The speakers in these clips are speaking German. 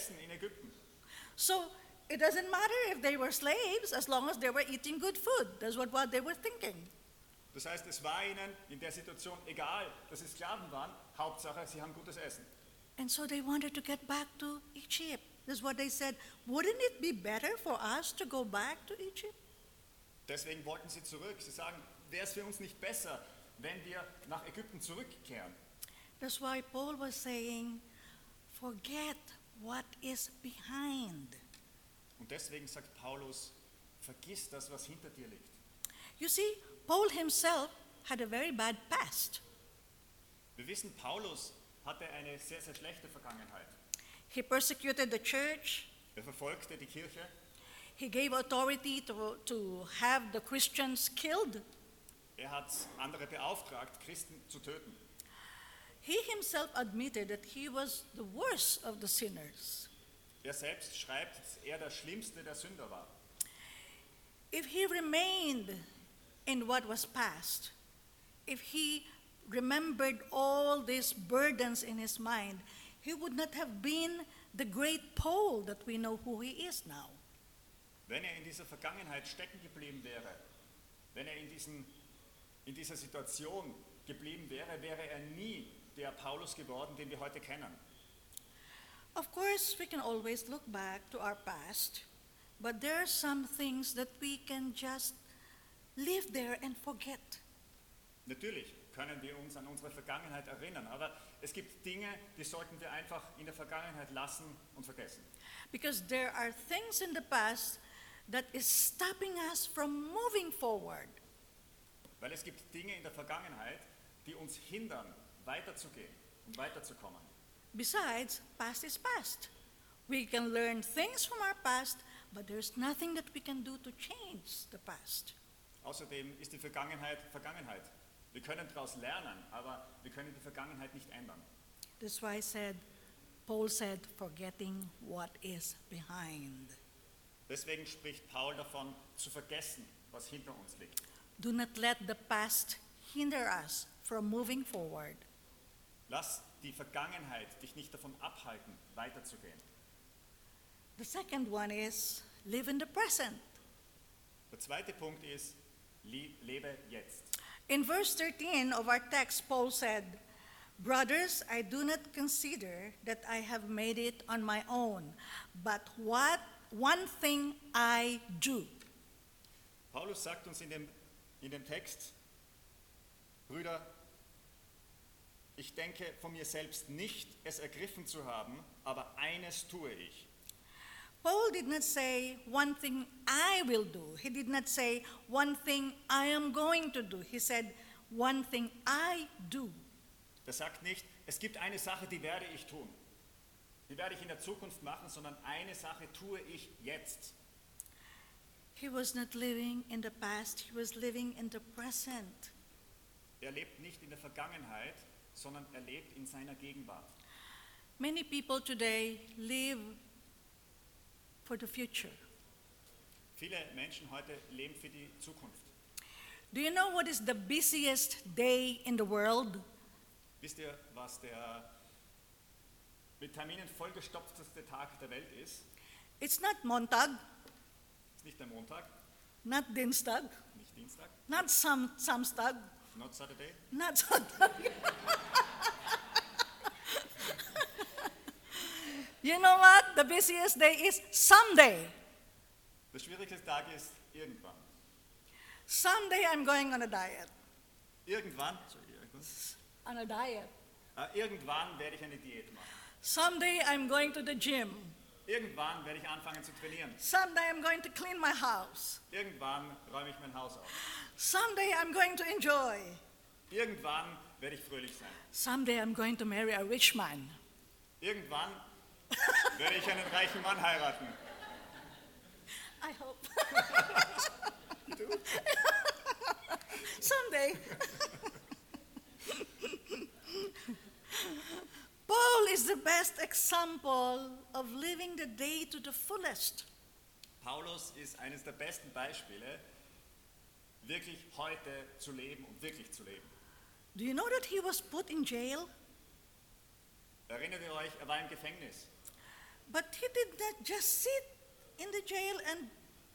essen in Ägypten. So it doesn't matter if they were slaves as long as they were eating good food. That's what they were thinking. Das heißt, es war ihnen in der Situation egal, dass sie Sklaven waren, Hauptsache, sie haben gutes Essen. And so they wanted to get back to Egypt. That's what they said. Wouldn't it be better for us to go back to Egypt? Deswegen wollten sie zurück. Sie sagen, wäre es für uns nicht besser, wenn wir nach Ägypten zurückkehren? That's why Paul was saying, forget what is behind. Und deswegen sagt Paulus, vergiss das, was hinter dir liegt. You see, Paul himself had a very bad past. Wir wissen, Paulus hatte eine sehr, sehr schlechte Vergangenheit. He persecuted the church. Er verfolgte die Kirche. He gave authority to have the Christians killed. Er hat andere beauftragt, Christen zu töten. He himself admitted that he was the worst of the sinners. Er selbst schreibt, dass er der Schlimmste der Sünder war. If he remained in what was past, if he remembered all these burdens in his mind, he would not have been the great Paul that we know who he is now. Wenn er in dieser Vergangenheit stecken geblieben wäre, wenn er in dieser Situation geblieben wäre, wäre er nie der Paulus geworden, den wir heute kennen. Of course, we can always look back to our past, but there are some things that we can just live there and forget. Natürlich können wir uns an unsere Vergangenheit erinnern, aber es gibt Dinge, die sollten wir einfach in der Vergangenheit lassen und vergessen. Because there are things in the past that is stopping us from moving forward. Weil es gibt Dinge in der Vergangenheit, die uns hindern, weiterzugehen und weiterzukommen. Besides, past is past. We can learn things from our past, but there's nothing that we can do to change the past. Außerdem ist die Vergangenheit Vergangenheit. Wir können daraus lernen, aber wir können die Vergangenheit nicht ändern. That's why Paul said, forgetting what is behind. Deswegen spricht Paul davon, zu vergessen, was hinter uns liegt. Do not let the past hinder us from moving forward. Lass die Vergangenheit dich nicht davon abhalten, weiterzugehen. The second one is live in the present. Der zweite Punkt ist, lebe jetzt. In verse 13 of our text, Paul said, brothers, I do not consider that I have made it on my own, but one thing I do. Paulus sagt uns in dem Text, Brüder, ich denke von mir selbst nicht, es ergriffen zu haben, aber eines tue ich. Paul did not say, one thing I will do. He did not say, one thing I am going to do. He said, one thing I do. Er sagt nicht, es gibt eine Sache, die werde ich tun. Die werde ich in der Zukunft machen, sondern eine Sache tue ich jetzt. He was not living in the past, he was living in the present. Er lebt nicht in der Vergangenheit, sondern er lebt in seiner Gegenwart. Many people today live for the future. Viele Menschen heute leben für die Zukunft. Do you know what is the busiest day in the world? Wisst ihr, was der mit Terminen vollgestopfteste Tag der Welt ist? It's not Montag, Ist nicht der Montag, not Dienstag, nicht Dienstag, not Samstag, not Saturday. not Sonntag. You know what? The busiest day is Sunday. Der schwierigste Tag ist irgendwann. Sunday I'm going on a diet. Irgendwann On a diet. Irgendwann werde ich eine Diät machen. Sunday I'm going to the gym. Irgendwann werde ich anfangen zu trainieren. Sunday I'm going to clean my house. Irgendwann räume ich mein Haus auf. Someday I'm going to enjoy. Irgendwann werde ich fröhlich sein. Someday I'm going to marry a rich man. Irgendwann werde ich einen reichen Mann heiraten. I hope. Someday. Paul is the best example of living the day to the fullest. Paulus ist eines der besten Beispiele, wirklich heute zu leben und wirklich zu leben. Do you know that he was put in jail? Erinnert ihr euch, er war im Gefängnis. But he did not just sit in the jail and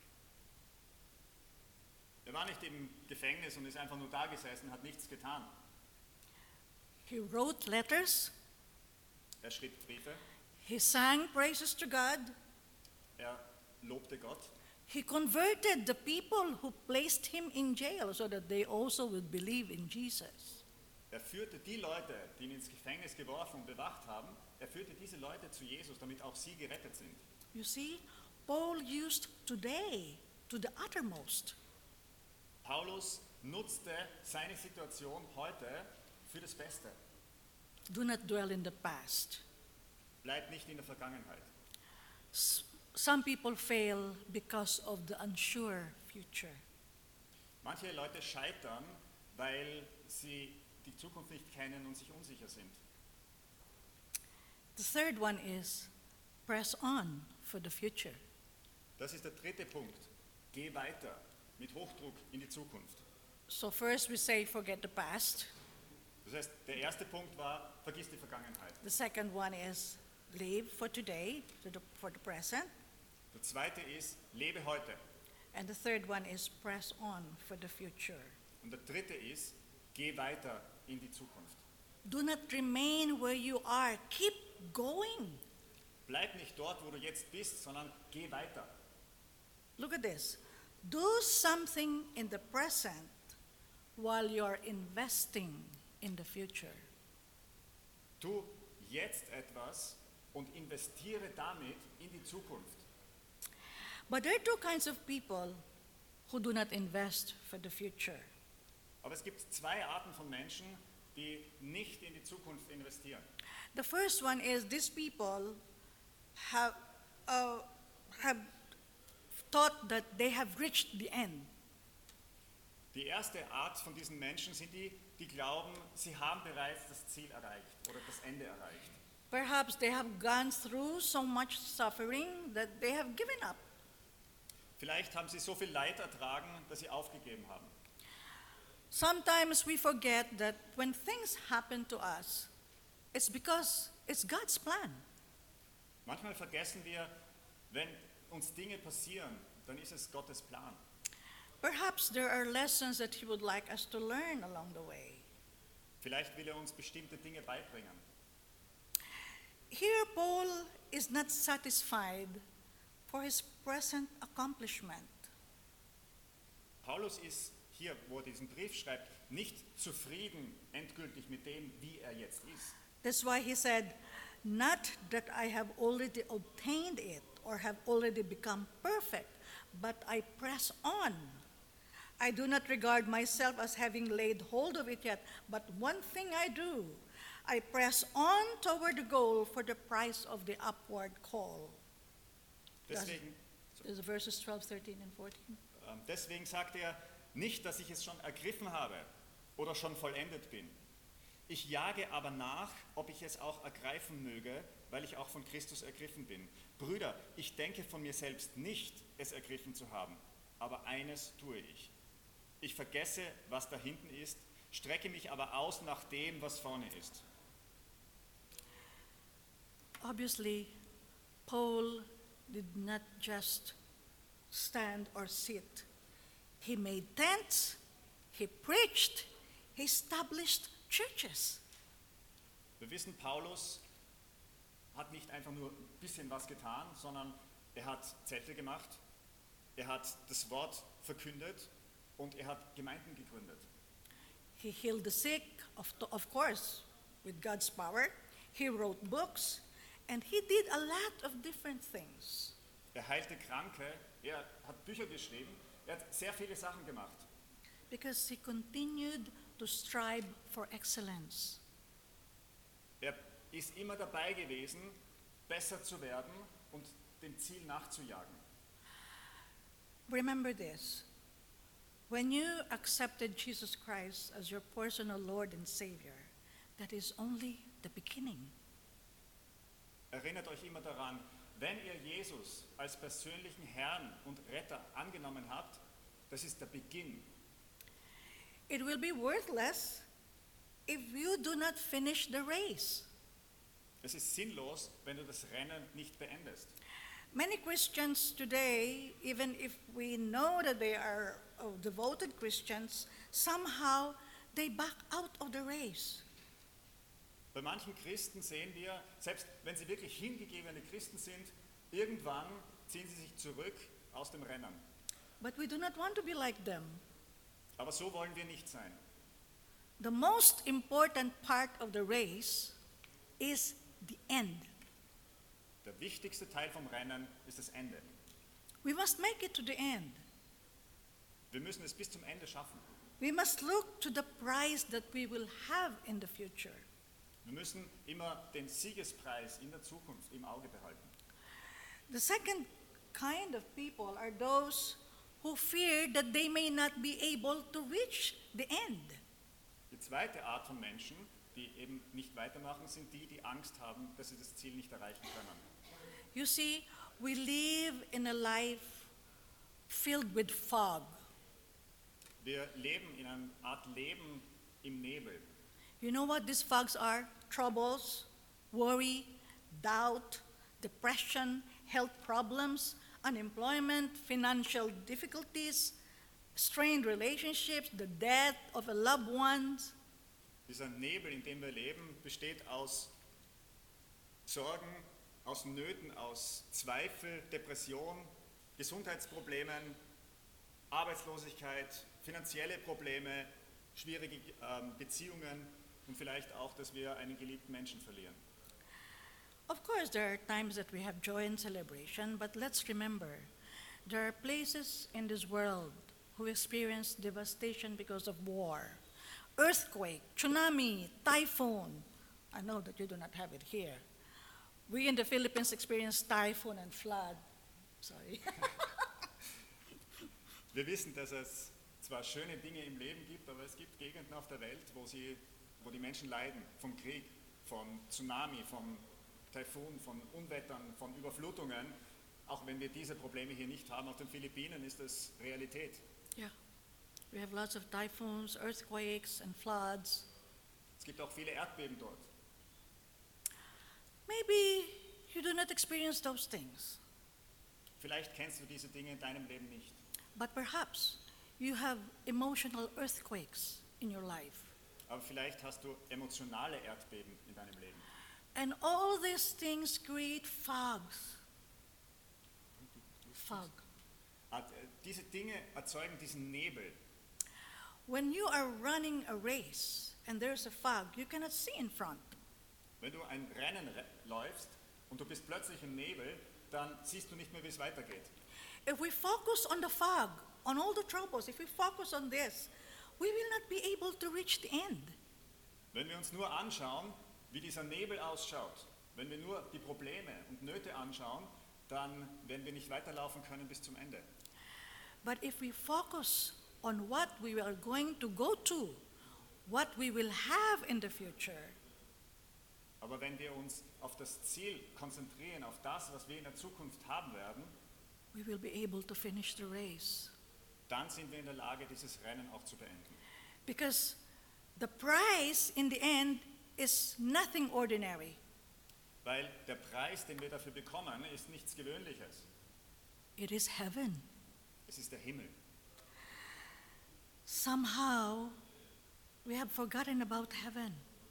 Er war nicht im Gefängnis und ist einfach nur da gesessen, hat nichts getan. he wrote letters, Er schrieb Briefe, he sang praises to God, er lobte Gott. he converted the people who placed him in jail so that they also would believe in Jesus. Er führte die Leute, die ihn ins Gefängnis geworfen und bewacht haben, er führte diese Leute zu Jesus, damit auch sie gerettet sind. You see, Paul used today to the uttermost. Paulus nutzte seine Situation heute für das Beste. Do not dwell in the past. Bleib nicht in der Vergangenheit. Some people fail because of the unsure future. Manche Leute scheitern, weil sie die Zukunft nicht kennen und sich unsicher sind. The third one is press on for the future. Das ist der dritte Punkt. Geh weiter mit Hochdruck in die Zukunft. So first we say forget the past. Das heißt, der erste Punkt war, vergiss die Vergangenheit. The second one is live for today, for the present. Der zweite ist, lebe heute. And the third one is press on for the future. Und der dritte ist, geh weiter in die Zukunft. Do not remain where you are. Keep going. Bleib nicht dort, wo du jetzt bist, sondern geh weiter. Look at this. Do something in the present while you're investing in the future. Tu jetzt etwas und investiere damit in die Zukunft. But there are two kinds of people who do not invest for the future. Aber es gibt zwei Arten von Menschen, die nicht in die Zukunft investieren. The first one is these people have thought that they have reached the end. Die erste Art von diesen Menschen sind die, die glauben, sie haben bereits das Ziel erreicht oder das Ende erreicht. Perhaps they have gone through so much suffering that they have given up. Vielleicht haben sie so viel Leid ertragen, dass sie aufgegeben haben. Sometimes we forget that when things happen to us, it's because it's God's plan. Manchmal vergessen wir, wenn uns Dinge passieren, dann ist es Gottes Plan. Perhaps there are lessons that He would like us to learn along the way. Vielleicht will er uns bestimmte Dinge beibringen. Here, Paul is not satisfied for his present accomplishment. Paulus ist hier, wo er diesen Brief schreibt, nicht zufrieden endgültig mit dem, wie er jetzt ist. That's why he said, not that I have already obtained it or have already become perfect, but I press on. I do not regard myself as having laid hold of it yet, but one thing I do, I press on toward the goal for the prize of the upward call. Deswegen, There's verses 12, 13, and 14. deswegen sagt er, nicht, dass ich es schon ergriffen habe oder schon vollendet bin. Ich jage aber nach, ob ich es auch ergreifen möge, weil ich auch von Christus ergriffen bin. Brüder, ich denke von mir selbst nicht, es ergriffen zu haben, aber eines tue ich. Ich vergesse, was da hinten ist, strecke mich aber aus nach dem, was vorne ist. Obviously, Paul did not just stand or sit. He made tents, he preached, he established churches. Wir wissen, Paulus hat nicht einfach nur ein bisschen was getan, sondern er hat Zelte gemacht, er hat das Wort verkündet und er hat Gemeinden gegründet. He healed the sick, of course, with God's power. He wrote books, and he did a lot of different things. Er heilte Kranke, er hat Bücher geschrieben, er hat sehr viele Sachen gemacht. Because he continued to strive for excellence. Er ist immer dabei gewesen, besser zu werden und dem Ziel nachzujagen. Remember this. When you accepted Jesus Christ as your personal Lord and Savior, that is only the beginning. Erinnert euch immer daran, wenn ihr Jesus als persönlichen Herrn und Retter angenommen habt, das ist der Beginn. It will be worthless if you do not finish the race. Es ist sinnlos, wenn du das Rennen nicht beendest. Many Christians today, even if we know that they are devoted Christians, somehow they back out of the race. Bei manchen Christen sehen wir, selbst wenn sie wirklich hingegebene Christen sind, irgendwann ziehen sie sich zurück aus dem Rennen. But we do not want to be like them. Aber so wollen wir nicht sein. The most important part of the race is the end. Der wichtigste Teil vom Rennen ist das Ende. We must make it to the end. Wir müssen es bis zum Ende schaffen. We must look to the prize that we will have in the future. Wir müssen immer den Siegespreis in der Zukunft im Auge behalten. The second kind of people are those who fear that they may not be able to reach the end. Die zweite Art von Menschen, die eben nicht weitermachen, sind die, die Angst haben, dass sie das Ziel nicht erreichen können. You see, we live in a life filled with fog. Wir leben in einer Art Leben im Nebel. You know what these fogs are? Troubles, worry, doubt, depression, health problems, unemployment, financial difficulties, strained relationships, the death of a loved one. Dieser Nebel, in dem wir leben, besteht aus Sorgen, aus Nöten, aus Zweifel, Depression, Gesundheitsproblemen, Arbeitslosigkeit, finanzielle Probleme, schwierige Beziehungen und vielleicht auch, dass wir einen geliebten Menschen verlieren. Of course, there are times that we have joy and celebration, but let's remember, there are places in this world who experience devastation because of war, earthquake, tsunami, typhoon. I know that you do not have it here. We in the Philippines experience typhoon and flood. Sorry. Wir wissen, dass es zwar schöne Dinge im Leben gibt, aber es gibt Gegenden auf der Welt, wo die Menschen leiden vom Krieg, von Tsunami, von Taifun, von Unwettern, von Überflutungen. Auch wenn wir diese Probleme hier nicht haben, auf den Philippinen ist das Realität. Yeah. We have lots of typhoons, earthquakes, and floods. Es gibt auch viele Erdbeben dort. Maybe you do not experience those things, Vielleicht kennst du diese Dinge in deinem Leben nicht. but perhaps you have emotional earthquakes in your life. Aber vielleicht hast du emotionale Erdbeben in deinem Leben. And all these things create fogs. Fog. Diese Dinge erzeugen diesen Nebel. When you are running a race and there's a fog, you cannot see in front. Wenn du ein Rennen läufst und du bist plötzlich im Nebel, dann siehst du nicht mehr, wie es weitergeht. If we focus on the fog, on all the troubles, if we focus on this, we will not be able to reach the end. Wenn wir uns nur anschauen, wie dieser Nebel ausschaut, wenn wir nur die Probleme und Nöte anschauen, dann werden wir nicht weiterlaufen können bis zum Ende. But if we focus on what we are going to go to, what we will have in the future, Aber wenn wir uns auf das Ziel konzentrieren, auf das, was wir in der Zukunft haben werden, we will be able to finish the race. dann sind wir in der Lage, dieses Rennen auch zu beenden. Because the prize in the end is nothing ordinary. Weil der Preis, den wir dafür bekommen, ist nichts Gewöhnliches. It is heaven. Es ist der Himmel. Somehow, we have forgotten about heaven.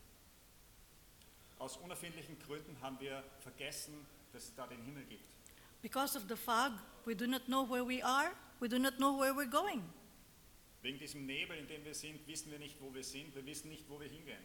Aus unerfindlichen Gründen haben wir vergessen, dass es da den Himmel gibt. Because of the fog, we do not know where we are, we do not know where we're going. Wegen diesem Nebel, in dem wir sind, wissen wir nicht, wo wir sind, wir wissen nicht, wo wir hingehen.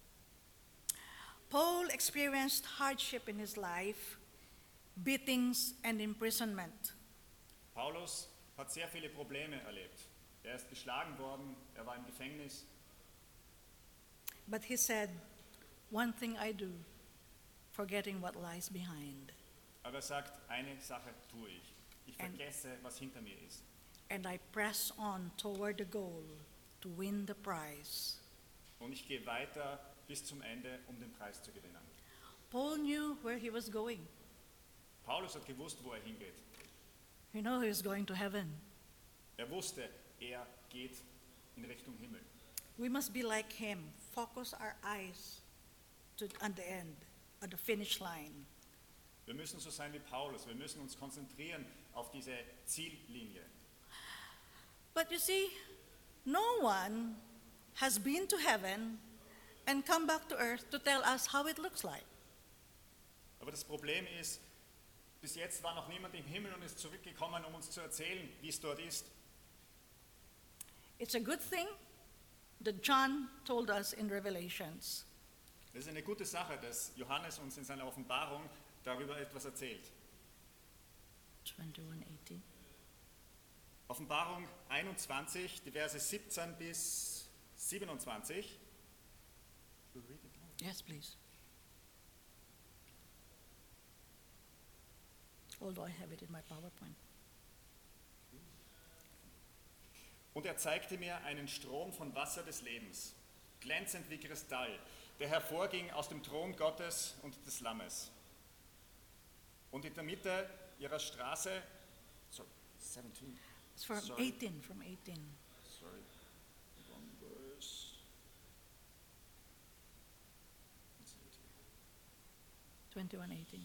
Paul experienced hardship in his life, beatings and imprisonment. Paulus hat sehr viele Probleme erlebt. Er ist geschlagen worden, er war im Gefängnis. But he said, one thing I do, forgetting what lies behind, Aber er sagt, eine Sache tue ich. Ich And- vergesse, was hinter mir ist. and I press on toward the goal to win the prize. Und ich gehe weiter bis zum Ende, um den Preis zu gewinnen. Paul knew where he was going. Paulus hat gewusst, wo er hingeht. You know he was going to heaven. Er wusste, er geht in Richtung Himmel. We must be like him, focus our eyes on the end. at the finish line. Wir müssen so sein wie Paulus. Wir müssen uns konzentrieren auf diese Ziellinie. But you see, no one has been to heaven and come back to earth to tell us how it looks like. Aber das Problem ist, bis jetzt war noch niemand im Himmel und ist zurückgekommen, um uns zu erzählen, wie es dort ist. It's a good thing that John told us in Revelations. Es ist eine gute Sache, dass Johannes uns in seiner Offenbarung darüber etwas erzählt. 21:18. Offenbarung 21, die Verse 17 bis 27. Yes, please. Although I have it in my PowerPoint. Und er zeigte mir einen Strom von Wasser des Lebens, glänzend wie Kristall, der hervorging aus dem Thron Gottes und des Lammes. Und in der Mitte ihrer Straße, 17, It's from Sorry. 18, from 18. sorry, one verse. 21:18.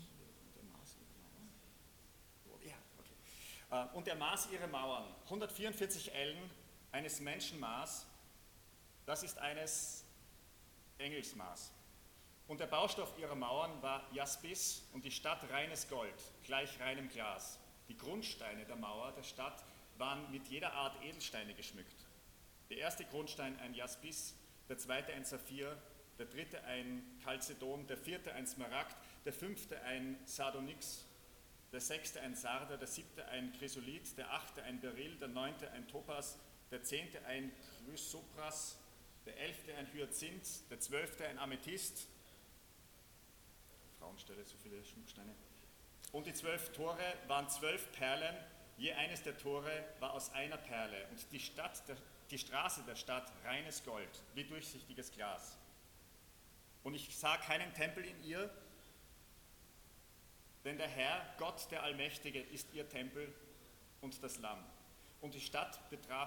Ja, okay. Und er maß ihre Mauern, 144 Ellen eines Menschenmaß, das ist eines Engelsmaß. Und der Baustoff ihrer Mauern war Jaspis und die Stadt reines Gold, gleich reinem Glas. Die Grundsteine der Mauer der Stadt waren mit jeder Art Edelsteine geschmückt. Der erste Grundstein ein Jaspis, der zweite ein Saphir, der dritte ein Chalcedon, der vierte ein Smaragd, der fünfte ein Sardonyx, der sechste ein Sarder, der siebte ein Chrysolit, der achte ein Beryl, der neunte ein Topas, der zehnte ein Chrysopras, der elfte ein Hyazinth, der zwölfte ein Amethyst. Frauenstelle, so viele Schmucksteine. Und die 12 Tore waren 12 Perlen, je eines der Tore war aus einer Perle und die Straße der Stadt reines Gold, wie durchsichtiges Glas. Und ich sah keinen Tempel in ihr, denn der Herr, Gott der Allmächtige, ist ihr Tempel und das Lamm. Und die Stadt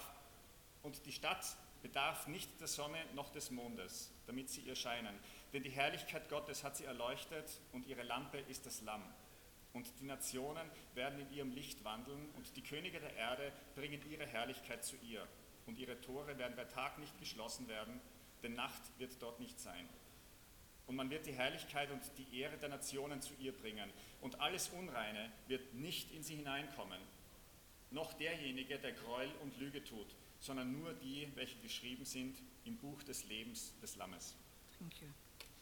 bedarf nicht der Sonne noch des Mondes, damit sie ihr scheinen. Denn die Herrlichkeit Gottes hat sie erleuchtet und ihre Lampe ist das Lamm. Und die Nationen werden in ihrem Licht wandeln und die Könige der Erde bringen ihre Herrlichkeit zu ihr. Und ihre Tore werden bei Tag nicht geschlossen werden, denn Nacht wird dort nicht sein. Und man wird die Herrlichkeit und die Ehre der Nationen zu ihr bringen. Und alles Unreine wird nicht in sie hineinkommen, noch derjenige, der Gräuel und Lüge tut, sondern nur die, welche geschrieben sind im Buch des Lebens des Lammes. Thank you.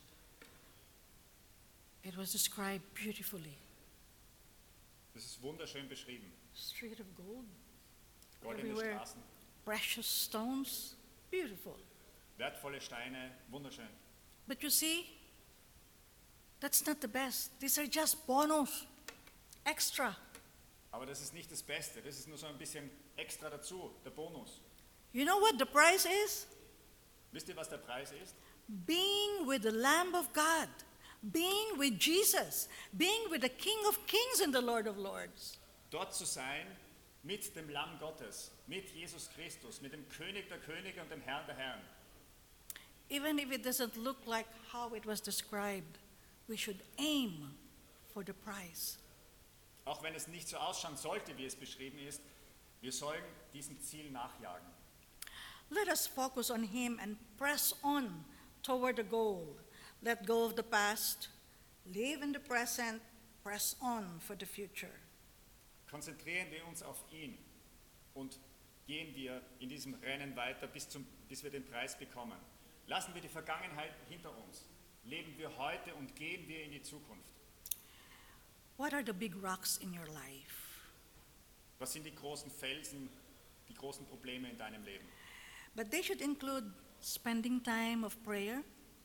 It was described beautifully. Das ist wunderschön beschrieben. Street of gold, Goldene Everywhere. Straßen, precious stones, beautiful. wertvolle Steine, wunderschön. But you see, that's not the best. These are just bonus, extra. Aber das ist nicht das Beste, das ist nur so ein bisschen extra dazu, der Bonus. You know what the price is? Wisst ihr, was der Preis ist? Being with the Lamb of God, being with Jesus, being with the King of Kings and the Lord of Lords. Dort zu sein mit dem Lamm Gottes, mit Jesus Christus, mit dem König der Könige und dem Herrn der Herren. Even if it doesn't look like how it was described, we should aim for the prize. Auch wenn es nicht so ausschauen sollte, wie es beschrieben ist, wir sollen diesem Ziel nachjagen. Let us focus on Him and press on toward the goal. Let go of the past, live in the present, press on for the future. Konzentrieren wir uns auf ihn und gehen wir in diesem Rennen weiter, bis wir den Preis bekommen. Lassen wir die Vergangenheit hinter uns. Leben wir heute und gehen wir in die Zukunft. What are the big rocks in your life? Was sind die großen Felsen, die großen Probleme in deinem Leben? But they should include spending time of prayer,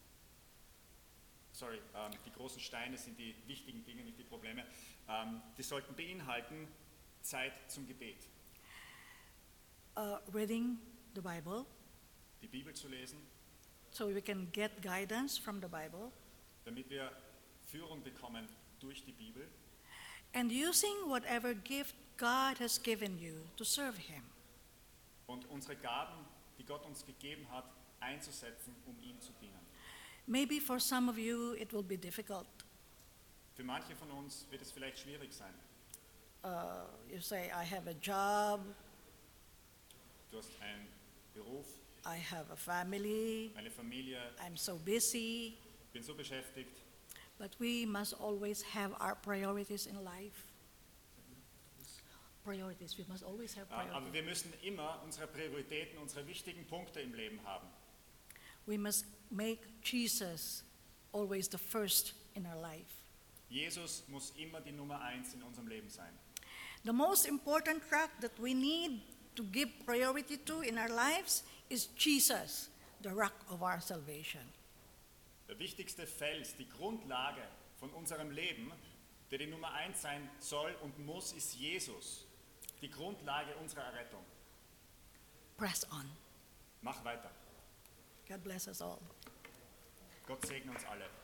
Die großen Steine sind die wichtigen Dinge, nicht die Probleme. Die sollten beinhalten Zeit zum Gebet, reading the Bible, die Bibel zu lesen, so we can get guidance from the Bible, damit wir Führung bekommen durch die Bibel and using whatever gift God has given you to serve Him. und unsere Gaben, die Gott uns gegeben hat, einzusetzen, um ihm zu dienen. Maybe for some of you it will be difficult. Für manche von uns wird es vielleicht schwierig sein. You say, I have a job, Du hast einen Beruf, I have a family, eine Familie, I'm so busy. bin so beschäftigt. But we must always have our priorities in life. Priorities, we must always have Aber priorities. wir müssen immer unsere Prioritäten, unsere wichtigen Punkte im Leben haben. We must make Jesus always the first in our life. Jesus muss immer die Nummer 1 in unserem Leben sein. The most important track that we need to give priority to in our lives is Jesus, the rock of our salvation. Der wichtigste Fels, die Grundlage von unserem Leben, der die Nummer 1 sein soll und muss, ist Jesus. Die Grundlage unserer Errettung. Press on. Mach weiter. God bless us all. Gott segne uns alle.